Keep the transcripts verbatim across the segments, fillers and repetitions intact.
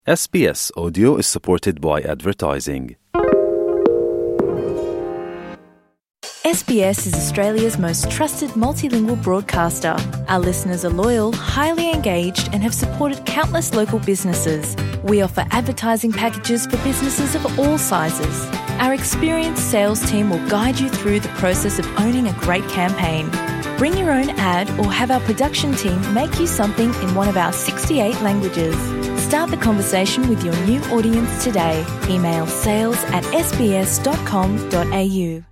S B S Audio is supported by advertising. S B S is Australia's most trusted multilingual broadcaster. Our listeners are loyal, highly engaged, and have supported countless local businesses. We offer advertising packages for businesses of all sizes. Our experienced sales team will guide you through the process of owning a great campaign. Bring your own ad or have our production team make you something in one of our sixty-eight languages. Start the conversation with your new audience today. Email sales at s b s dot com dot a u.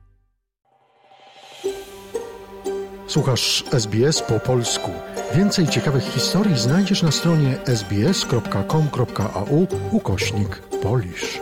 Słuchasz S B S po polsku. Więcej ciekawych historii znajdziesz na stronie s b s kropka com kropka a u ukośnik Polish.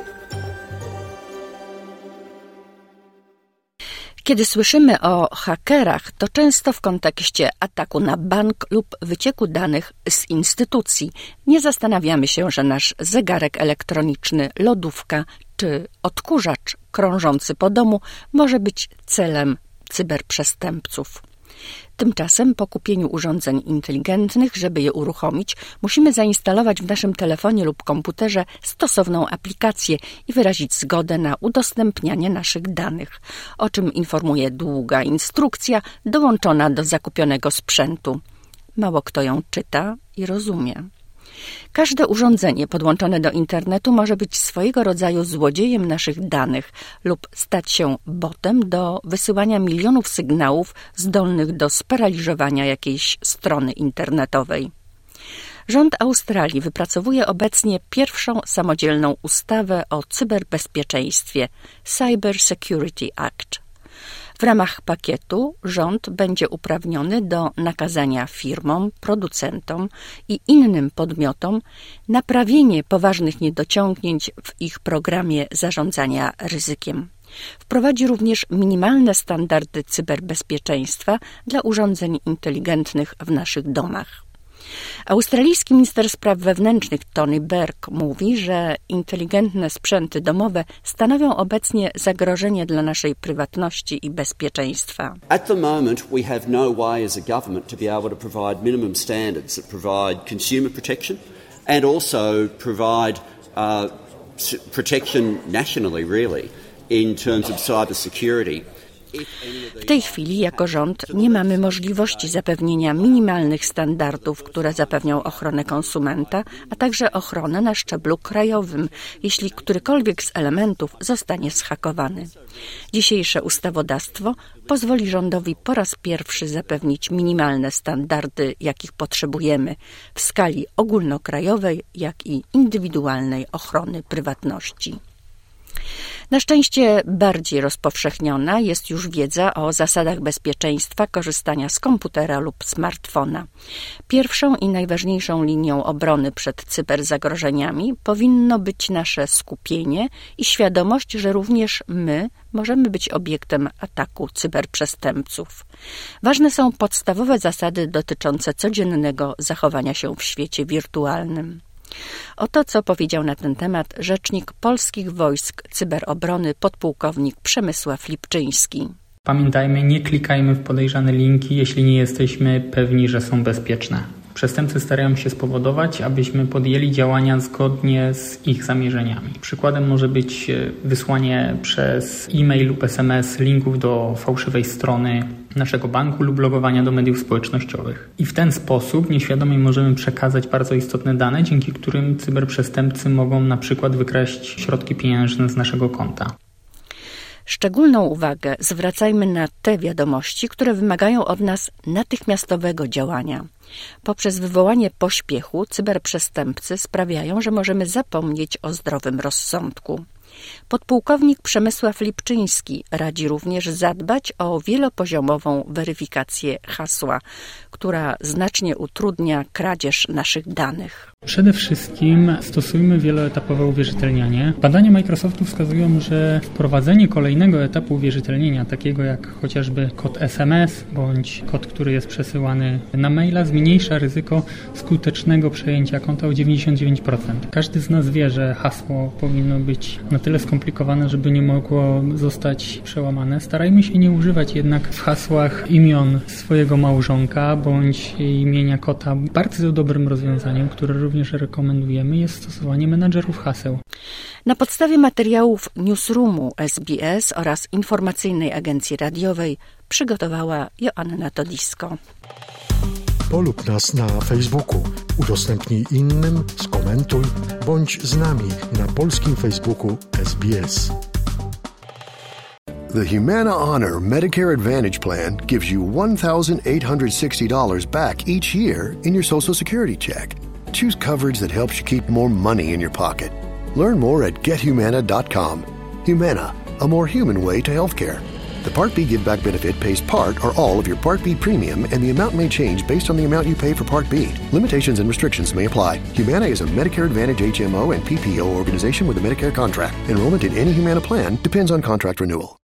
Kiedy słyszymy o hakerach, to często w kontekście ataku na bank lub wycieku danych z instytucji. Nie zastanawiamy się, że nasz zegarek elektroniczny, lodówka czy odkurzacz krążący po domu może być celem cyberprzestępców. Tymczasem po kupieniu urządzeń inteligentnych, żeby je uruchomić, musimy zainstalować w naszym telefonie lub komputerze stosowną aplikację i wyrazić zgodę na udostępnianie naszych danych, o czym informuje długa instrukcja dołączona do zakupionego sprzętu. Mało kto ją czyta i rozumie. Każde urządzenie podłączone do internetu może być swojego rodzaju złodziejem naszych danych lub stać się botem do wysyłania milionów sygnałów zdolnych do sparaliżowania jakiejś strony internetowej. Rząd Australii wypracowuje obecnie pierwszą samodzielną ustawę o cyberbezpieczeństwie Cyber Security Act. W ramach pakietu rząd będzie uprawniony do nakazania firmom, producentom i innym podmiotom naprawienie poważnych niedociągnięć w ich programie zarządzania ryzykiem. Wprowadzi również minimalne standardy cyberbezpieczeństwa dla urządzeń inteligentnych w naszych domach. Australijski minister spraw wewnętrznych Tony Burke mówi, że inteligentne sprzęty domowe stanowią obecnie zagrożenie dla naszej prywatności i bezpieczeństwa. At the moment we have no way as a government to be able to provide minimum standards that provide consumer protection and also provide uh, protection nationally really in terms of cyber security. W tej chwili jako rząd nie mamy możliwości zapewnienia minimalnych standardów, które zapewnią ochronę konsumenta, a także ochronę na szczeblu krajowym, jeśli którykolwiek z elementów zostanie zhakowany. Dzisiejsze ustawodawstwo pozwoli rządowi po raz pierwszy zapewnić minimalne standardy, jakich potrzebujemy w skali ogólnokrajowej, jak i indywidualnej ochrony prywatności. Na szczęście bardziej rozpowszechniona jest już wiedza o zasadach bezpieczeństwa korzystania z komputera lub smartfona. Pierwszą i najważniejszą linią obrony przed cyberzagrożeniami powinno być nasze skupienie i świadomość, że również my możemy być obiektem ataku cyberprzestępców. Ważne są podstawowe zasady dotyczące codziennego zachowania się w świecie wirtualnym. Oto co powiedział na ten temat rzecznik Polskich Wojsk Cyberobrony podpułkownik Przemysław Lipczyński. Pamiętajmy, nie klikajmy w podejrzane linki, jeśli nie jesteśmy pewni, że są bezpieczne. Przestępcy starają się spowodować, abyśmy podjęli działania zgodnie z ich zamierzeniami. Przykładem może być wysłanie przez e-mail lub es em es linków do fałszywej strony naszego banku lub logowania do mediów społecznościowych. I w ten sposób nieświadomie możemy przekazać bardzo istotne dane, dzięki którym cyberprzestępcy mogą na przykład wykraść środki pieniężne z naszego konta. Szczególną uwagę zwracajmy na te wiadomości, które wymagają od nas natychmiastowego działania. Poprzez wywołanie pośpiechu cyberprzestępcy sprawiają, że możemy zapomnieć o zdrowym rozsądku. Podpułkownik Przemysław Lipczyński radzi również zadbać o wielopoziomową weryfikację hasła, która znacznie utrudnia kradzież naszych danych. Przede wszystkim stosujmy wieloetapowe uwierzytelnianie. Badania Microsoftu wskazują, że wprowadzenie kolejnego etapu uwierzytelnienia, takiego jak chociażby kod es em es bądź kod, który jest przesyłany na maila, zmniejsza ryzyko skutecznego przejęcia konta o dziewięćdziesiąt dziewięć procent. Każdy z nas wie, że hasło powinno być na tyle tyle skomplikowane, żeby nie mogło zostać przełamane. Starajmy się nie używać jednak w hasłach imion swojego małżonka bądź imienia kota. Bardzo dobrym rozwiązaniem, które również rekomendujemy, jest stosowanie menadżerów haseł. Na podstawie materiałów Newsroomu S B S oraz informacyjnej agencji radiowej przygotowała Joanna Todisko. Polub nas na Facebooku, udostępnij innym, skomentuj, bądź z nami na polskim Facebooku S B S. The Humana Honor Medicare Advantage Plan gives you one thousand eight hundred sixty dollars back each year in your Social Security check. Choose coverage that helps you keep more money in your pocket. Learn more at get humana dot com. Humana, a more human way to healthcare. The Part B Give Back benefit pays part or all of your Part B premium, and the amount may change based on the amount you pay for Part B. Limitations and restrictions may apply. Humana is a Medicare Advantage H M O and P P O organization with a Medicare contract. Enrollment in any Humana plan depends on contract renewal.